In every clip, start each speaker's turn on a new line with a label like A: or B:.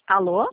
A: Alô?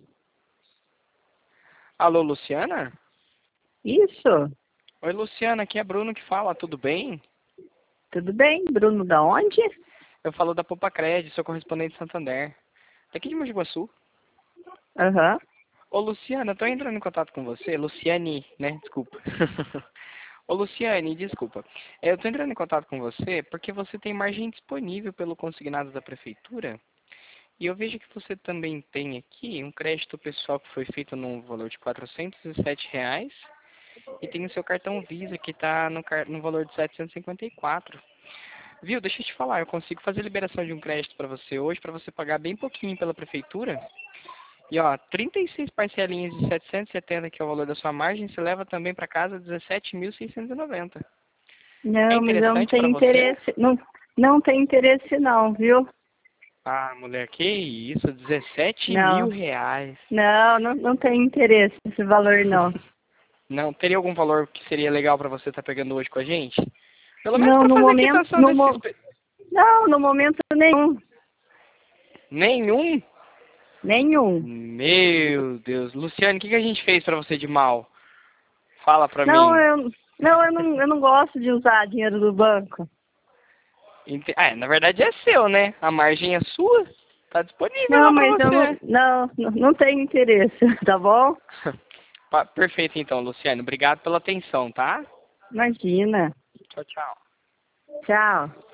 B: Alô, Luciana?
A: Isso?
B: Oi, Luciana, aqui é Bruno que fala, tudo bem?
A: Tudo bem? Bruno da onde?
B: Eu falo da Poupa Cred, sou correspondente de Santander, daqui de Mogi Guaçu.
A: Aham.
B: Ô, Luciana, eu tô entrando em contato com você, Luciane, né? Desculpa. Ô, Luciane, desculpa. Eu tô entrando em contato com você porque você tem margem disponível pelo consignado da prefeitura e eu vejo que você também tem aqui um crédito pessoal que foi feito no valor de R$ 407 e tem o seu cartão Visa que está no valor de 754. Viu? Deixa eu te falar, eu consigo fazer liberação de um crédito para você hoje, para você pagar bem pouquinho pela prefeitura. E ó, 36 parcelinhas de 770, que é o valor da sua margem, você leva também para casa 17.690. É
A: Não, mas eu não
B: interessante para
A: tenho
B: você?
A: interesse. Não, não tenho interesse não, viu?
B: Ah, mulher, que isso, 17 mil
A: Não.
B: reais.
A: Não tenho interesse nesse valor não.
B: Não, teria algum valor que seria legal para você estar pegando hoje com a gente? Pelo menos
A: Não,
B: para
A: no
B: fazer a
A: momento,
B: quitação desses...
A: não, no momento nenhum.
B: Nenhum?
A: Nenhum.
B: Meu Deus. Luciane, o que a gente fez pra você de mal? Fala pra
A: Não,
B: mim.
A: eu não gosto de usar dinheiro do banco.
B: Na verdade é seu, né? A margem é sua. Tá disponível
A: Não,
B: lá pra
A: mas eu
B: você.
A: não tenho interesse, tá bom?
B: Perfeito então, Luciane. Obrigado pela atenção, tá?
A: Imagina.
B: Tchau, tchau.
A: Tchau.